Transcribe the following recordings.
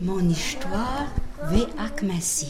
Mon histoire ve akmasi.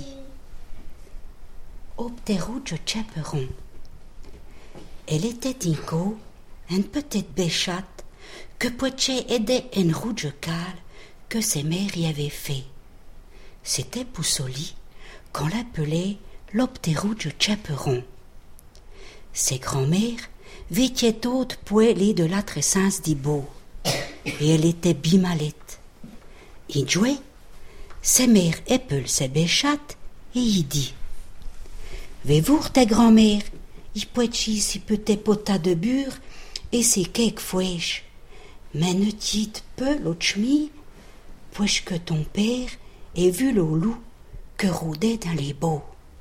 Opterouge chaperon. Elle était inco, une petite béchatte, que poiché aidait une rouge cale que ses mères y avaient fait. C'était Poussoli, qu'on l'appelait l'opterouge chaperon. Ses grands-mères vitaient toute poêlée de la tressance d'Ibo, et elle était bimalette. Il jouait, ses mères épellent ses béchattes, et il dit: Vais-vous, ta grand-mère, il poichi si peut-être potas de bure, et c'est quelque fouèche. Mais ne dites peu l'autre puisque ton père ait vu le loup que rôdait dans les beaux.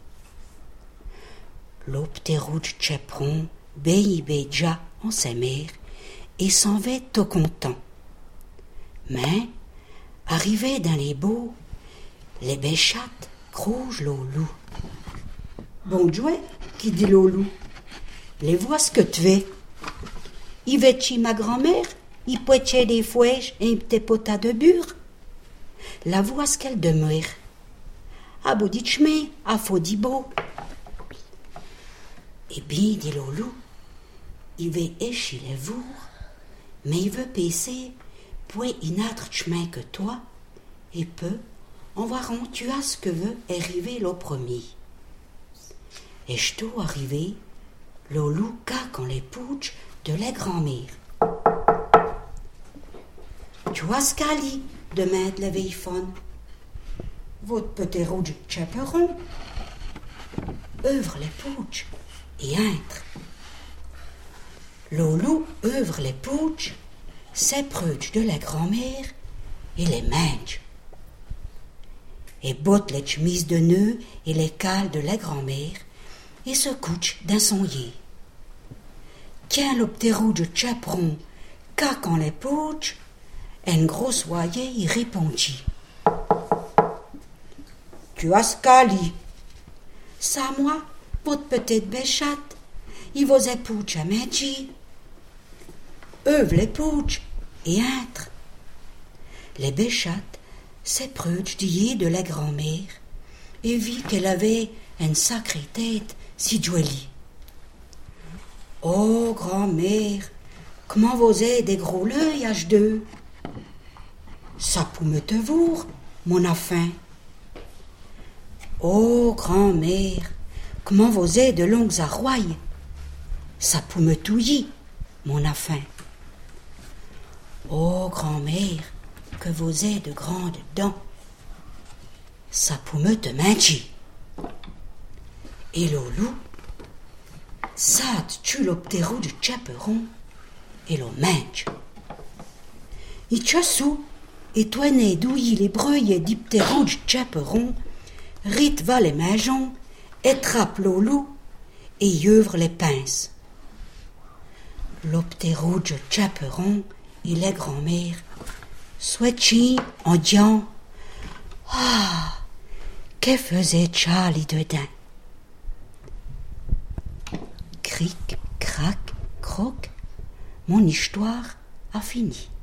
L'opterouge chaperon béja en sa mère et s'en va tout content. Mais, arrivé dans les beaux, les béchattes crougent le loup. Bon jouet, qui dit le loup, les vois ce que tu veux. Il va chez ma grand-mère, il poitait des fouèches et un petit potas de bure. La vois ce qu'elle demeure. À bout du chemin, à faux d'Ibo. Et bien, dit le loup, il veut échir les vours, mais il veut passer pour un autre chemin que toi, et peu, on va tu as ce que veut arriver le premier. Et je t'ai arrivé, le loup caque les pouches de la grand-mère. Tu as ce qu'ali, demande le véiphone. Votre petit rouge chaperon ouvre les pouches et entre. Le loup ouvre les pouches, s'approche de la grand-mère et les mange. Et botte les chemises de nœuds et les cales de la grand-mère et se couche dans son lit. Tiens le petit rouge chaperon, caquant les pouches, un gros soyer y répondit. Tu as ce cali. Ça, moi, votre petite béchatte, il vous épouche à manger. Ouvre les pouches et entre. Les béchattes s'approchent du lit de la grand-mère et vit qu'elle avait une sacrée tête si jolie. Oh, grand-mère, comment vous êtes des gros l'œil, H2? Ça peut me te voir, mon affin. Oh, grand-mère, comment vous êtes de longues arroilles? Ça peut me touiller, mon affin. Oh, grand-mère, que vous êtes de grandes dents. Ça peut me te manger. Et le loup, ça tue le petit rouge chaperon et le mange. Il chassou et toi né douillis les breuilles du petit rouge chaperon, rite va les maisons, attrape le loup et y ouvre les pinces. Le petit rouge chaperon et la grand-mère souhaitaient en disant: Ah, que faisait Charlie dedans? Cric, crac, croc, mon histoire a fini.